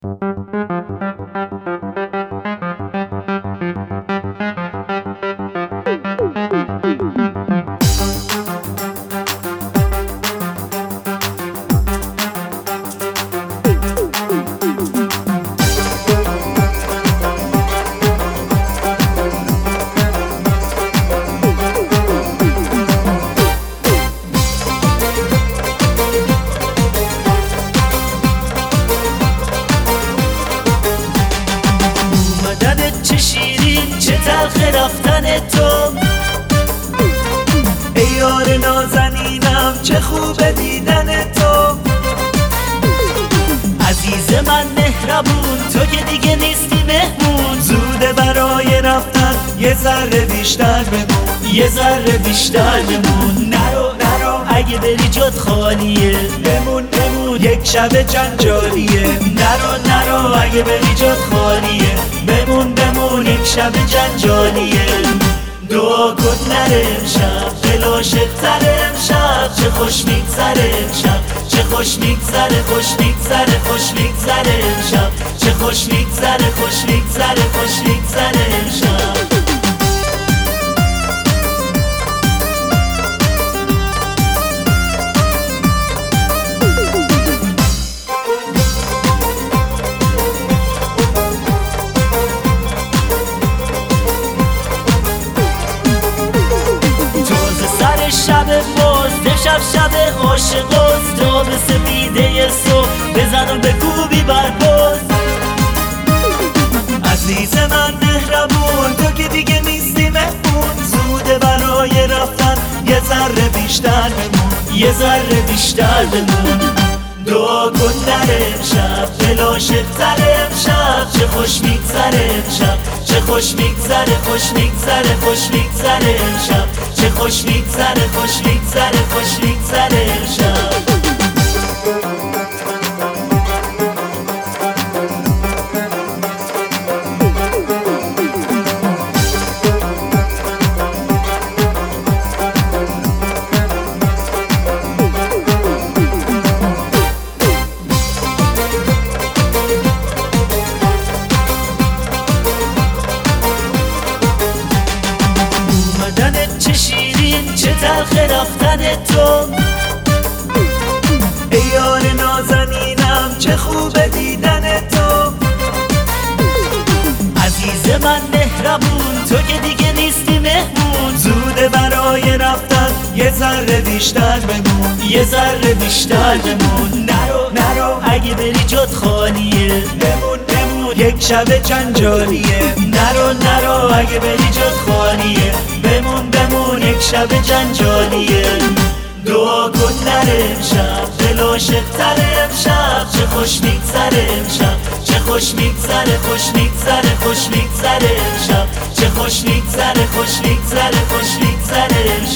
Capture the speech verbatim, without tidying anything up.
چه شیرین چه تلخ رفتن تو، ای یار نازنینم چه خوب دیدن تو. عزیز من مهربون تو که دیگه نیستی مهمون، زوده برای رفتن یه ذره بیشتر بمون، یه ذره بیشتر بمون. نرو نرو اگه بری جد خالیه، بمون بمون یک شب جنجالیه. نرو نرو اگه بری جد خالیه، بمون بمون یک شب جنجالیه. دعا کن نره امشب دل عاشق‌تره امشب، چه خوش میگذره امشب، چه خوش میگذره خوش میگذره خوش میگذره امشب، چه خوش میگذره خوش میگذره خوش میگذره امشب. شب باز شب شب عاشقاست، تا به سپیده صبح بزن و بگو بی برباز. عزیز من مهربون تو که دیگه نیستی مهمون، زوده برای رفتن یه ذره بیشتر بمون، یه ذره بیشتر بمون. دعا کن نره امشب دل عاشق‌تره امشب، چه خوش میگذره امشب، چه خوش میگذره خوش میگذره خوش میگذره امشب، چه خوش میگذره خوش میگذره خوش میگذره امشب. چه شیرین چه تلخ رفتن تو، ای یار نازنینم چه خوب دیدن تو. عزیز من مهربون تو که دیگه نیستی مهمون، زوده برای رفتن یه ذره بیشتر بمون، یه ذره بیشتر بمون. نرو نرو اگه بری جد خالیه، بمون بمون یک شب جنجالیه. نرو نرو اگه بری جد خالیه، بمون بمون یک شب جنجالیه. دعا کن نره امشب دل عاشق‌تره امشب، چه خوش میگذره امشب، چه خوش میگذره خوش میگذره خوش میگذره امشب، چه خوش میگذره خوش میگذره خوش میگذره امشب.